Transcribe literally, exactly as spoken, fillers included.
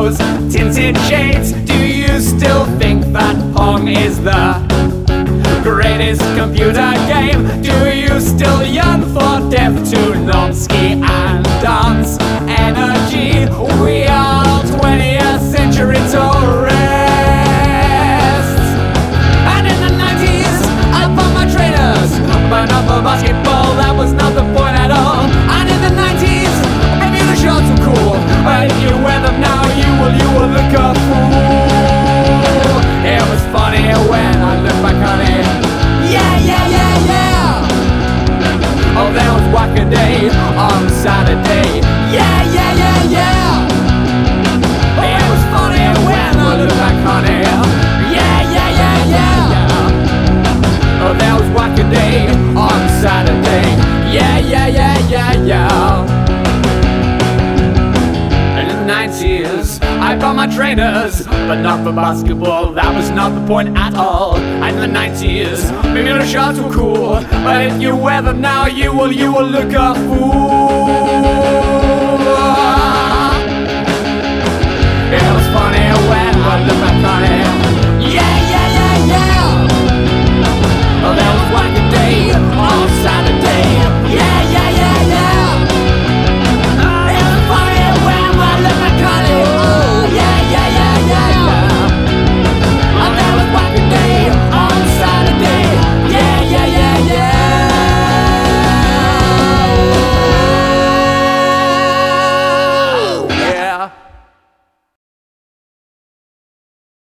those tinted shades. Do you still think that Pong is the greatest computer game? Do you still yearn for death to Nomsky and dance energy? We are twentieth century tourists. And in the nineties, I bought my trainers, but not for basketball, that was not the point at all. And in the nineties, maybe the shorts were cool, but if you wear them now, you will, you will look a fool. It was funny when I look back on it. Yeah, yeah, yeah, yeah. Oh, there was Whack-A-Day on Saturday. Yeah, yeah, yeah, yeah. It was funny when I look back on it. Yeah, yeah, yeah, yeah. Oh, there was Whack-A-Day on Saturday. Yeah, yeah, yeah, yeah, yeah. In the nineties, I bought my trainers, but not for basketball, that was not the point at all. And in the nineties, maybe the shots were cool, but if you wear them now, you will, you will look a fool.